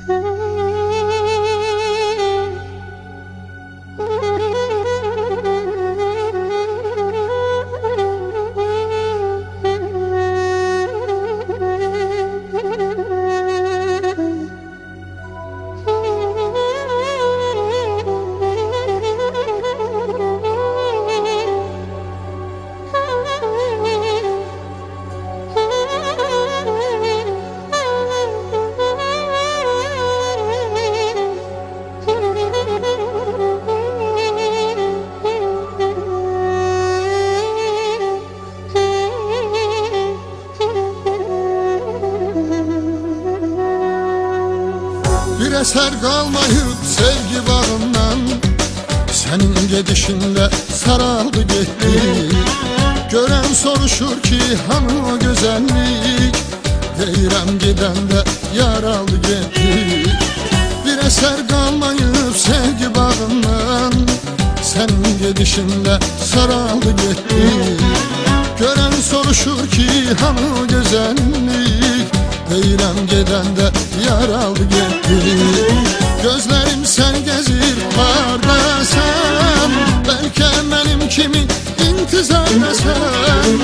Bir eser kalmayıp sevgi bağından, senin gedişinde saraldı gitti. Gören soruşur ki hanı o güzellik, deyirəm gidende yar aldı gitti. Bir eser kalmayıp sevgi bağından, senin gedişinde saraldı gitti. Gören soruşur ki hanı o güzellik, deyirəm gedəndə yar aldı getdi. Gözlərim sən gəzir hardasan, bəlkə mənim kimi intizardasan.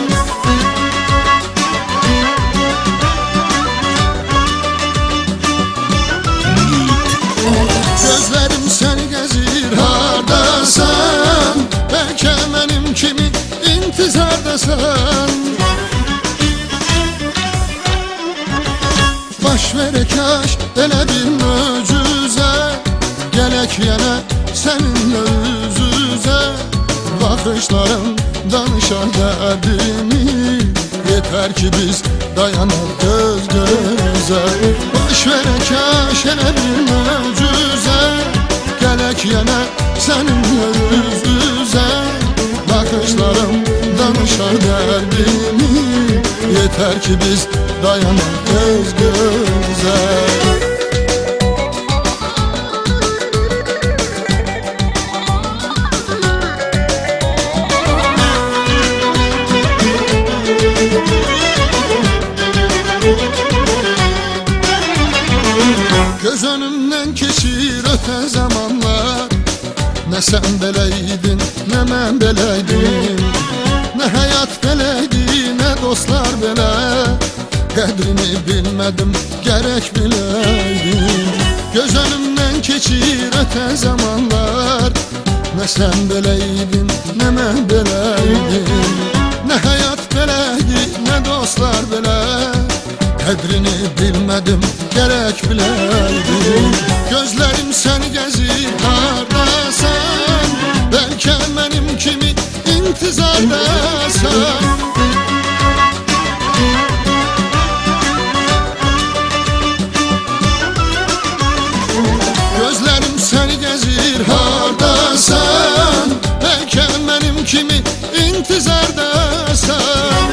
Gözlərim sən gəzir hardasan, bəlkə mənim kimi intizardasan. Baş verək aşk elə bir möcüzə, gələk yenə səninlə üz-üzə. Baxışların danışar dərdimi, yetər ki biz dayanaq göz-gözə. Baş verək aşk elə bir möcüzə, gələk yenə səninlə üz-üzə. Baxışların danışar dərdimi, yetər ki biz dayanaq göz-gözə. Göz önümden keçir öte zamanlar, nə sən beleydin, nə mən beleydim. Nə həyat beleydi, nə dostlar belə, qədrini bilmədim, gərək biləydim. Göz önümdən keçir öte zamanlar, nə sən beleydin, nə mən beleydim. Nə həyat beleydi, nə dostlar belə, qədrini bilmədim, gərək biləydim. Gözlərim səni gəzir hardasan, bəlkə mənim kimi intizardasan. Gözlərim səni gəzir hardasan, bəlkə mənim kimi intizardasan.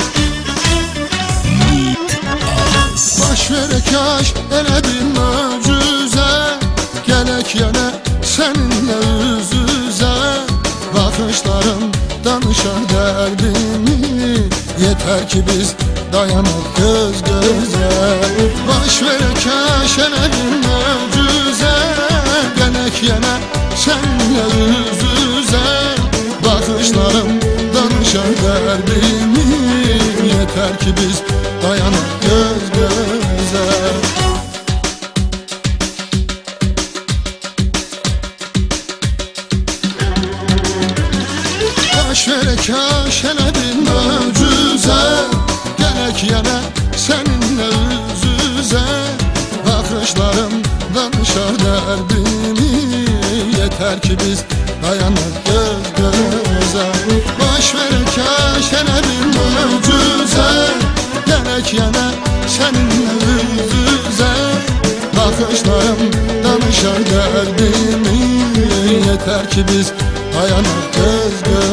Baş verək aşk elə bir möcüzə, gələk yenə səninlə üz-üzə. Baxışların danışar dərdimi, yetər ki biz dayanaq göz-gözə. Baş verək aşk elə bir möcüzə, gələk yenə səninlə üz-üzə. Baxışların danışar dərdimi, yetər ki biz dayanaq göz-gözə. Baş verək aşk elə bir möcüzə, gələk yenə səninlə üz-üzə. Baxışlarım danışar dərdimi, yetər ki biz dayanaq göz-gözə. Baş verək aşk elə bir möcüzə, gələk yenə səninlə üz-üzə. Baxışlarım danışar dərdimi, yetər ki biz dayanaq göz-gözə.